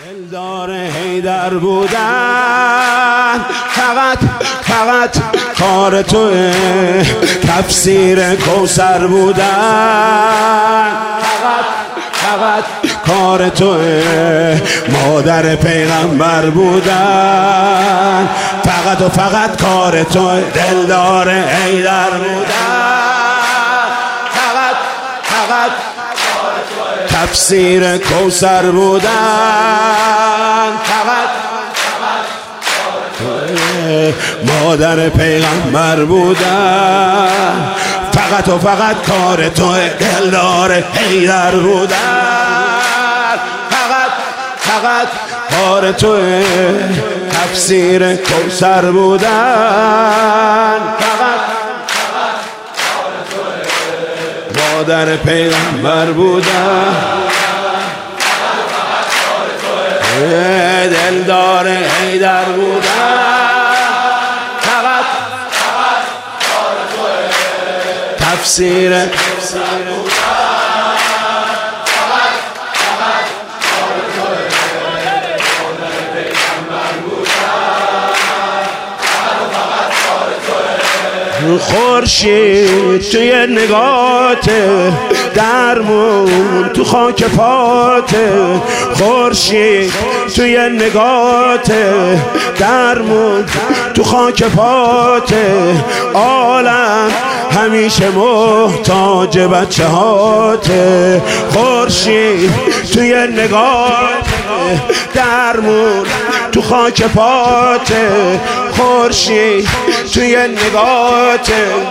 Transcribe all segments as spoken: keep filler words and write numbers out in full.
دلدار حیدر بودن فقط فقط کار توه، تفسیر کوثر بودن فقط فقط کار توه، مادر پیغمبر بودن فقط و فقط کار توه، دلدار حیدر بودن فقط فقط تفسیر کوثر بودن فقط مادر پیغمبر بودن فقط و فقط کار تو، دلدار حیدر بودن فقط فقط کار تو، تفسیر کوثر بودن فقط مادر پیغمبر بودن دلدار حیدر بودن فقط تفسیر خورشید توی نگات درمون تو خاک پات، خورشید توی نگات درمون تو خاک پات، عالم همیشه محتاج بچه هات، خورشید توی نگات درمون تو خاک پات، خورشید توی نگات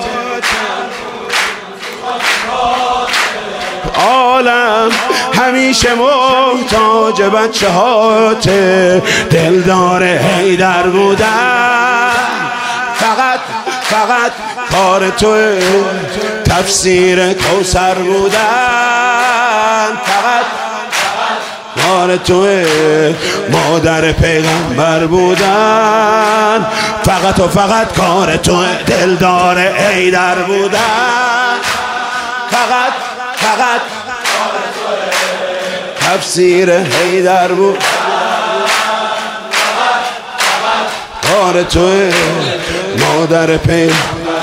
عالم همیشه محتاج بچه هات، دلدار حیدر بودن فقط فقط کار تو، تفسیر کوثر بودن فقط کار تو، مادر پیغمبر بودن فقط و فقط کار تو، دلدار حیدر بودن فقط فقط تفسیر حیدر بودن کار تو، مادر پیغمبر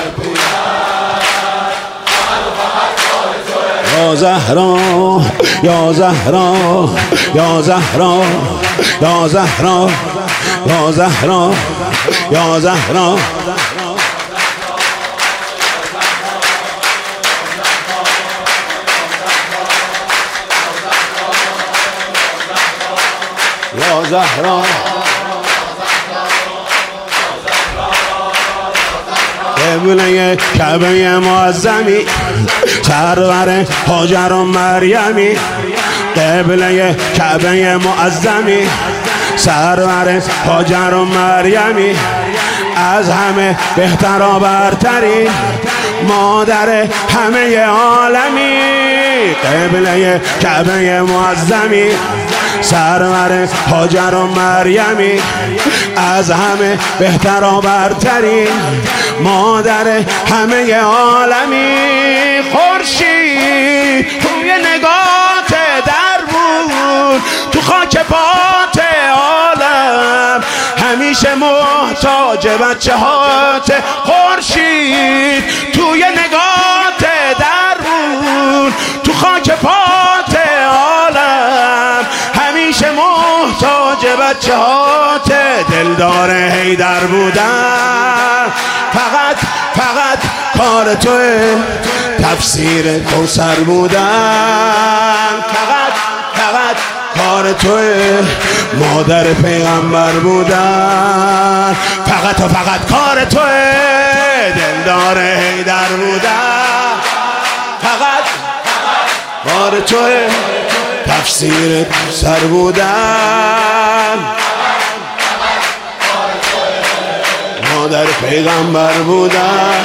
یا زهرا یا زهرا یا زهرا یا زهرا یا زهرا یا زهرا یا زهرا قبله کعبه معظمی، سرور هاجر و مریمی، قبله کعبه معظمی، سرور هاجر و مریمی، از همه بهتر و برتری مادر همه عالمی، قبله کعبه معظمی، سرور هاجر و مریمی، از همه بهتر و برتری مادر همه عالمی، خورشید توی نگات در بود تو خاک پات، عالم همیشه محتاج بچه هات، خورشید توی نگات در بود تو خاک پات، عالم همیشه محتاج بچه هات، دلدار حیدر بودن فقط فقط کار تو، تفسیر کوثر بودن فقط فقط کار تو، مادر پیغمبر بودن فقط و فقط کار تو، دلدار حیدر بودن فقط کار تو، تفسیر کوثر بودن مادر پیغمبر بودن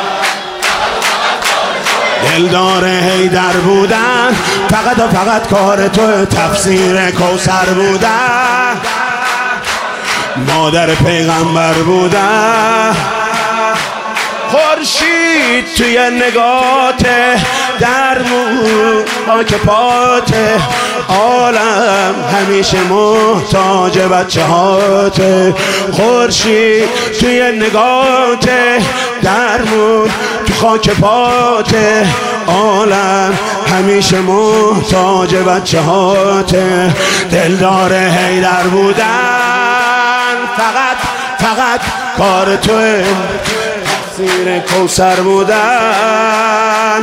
دلدار حیدر بودن فقط و فقط کار تو، تفسیر کوثر بودن مادر پیغمبر بودن، خورشید توی نگات درمون خاک پاته، عالم همیشه محتاج بچه هاته، خورشید توی نگاته، درمون تو خاک پاته، عالم همیشه محتاج بچه هاته، دلدار حیدر بودن فقط فقط کار توه، تفسیر کوثر بودن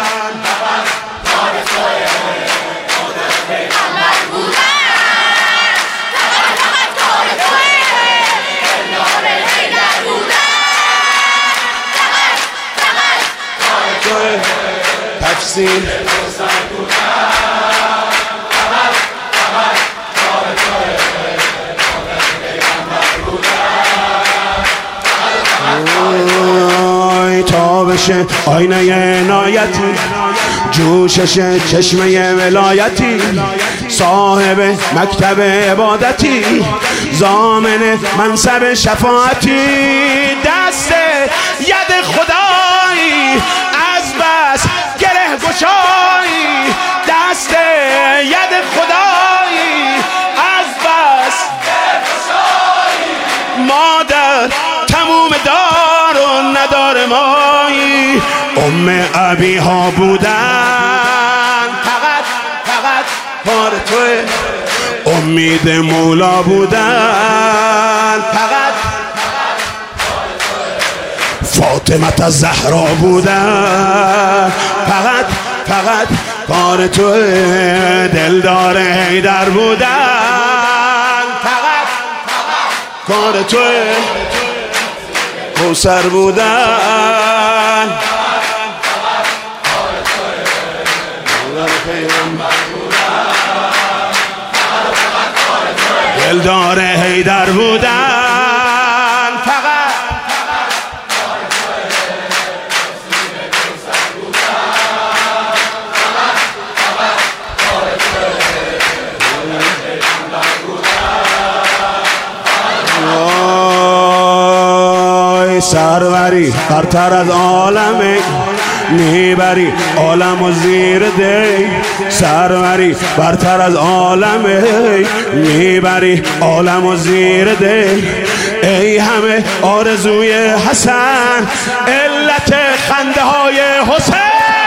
تفسیر تابش آینه عنایتی، جوشش چشمه ولایتی، صاحب مکتب عبادتی، ضامن منصب شفاعتی، دست ید خدایی از بس گره گشایی، دست ید خدایی از بس گره گشایی، مادر تموم دار و ندار مایی، ام ابی ها بودن فقط فقط کار توه، امید مولا بودن فقط فاطمه الزهرا بودن فقط فقط کار توه، دلدار حیدر بودن فقط کار توه، کوثر بودن دلدار حیدر بودن فقط سروری برتر از عالمه، میبری عالم و زیر دی، سروری برتر از عالمه، میبری عالم و زیر دی، ای همه آرزوی حسن، علت خنده های حسین،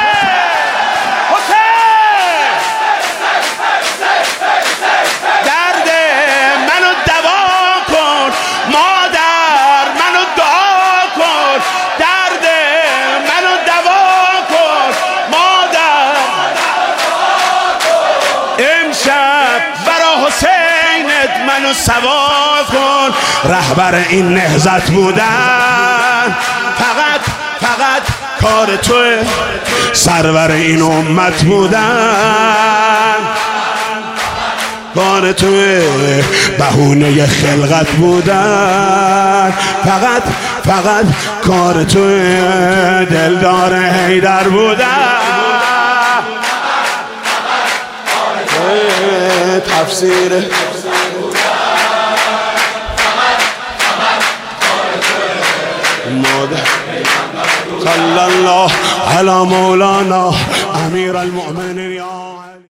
منو سوا کن، رهبر این نهضت بودن فقط فقط کار توه، سرور این امت بودن کار توه، بهونه خلقت بودن فقط فقط کار توه، دلدار حیدر بودن تفسیر صلی الله علی مولانا امیر المؤمنین.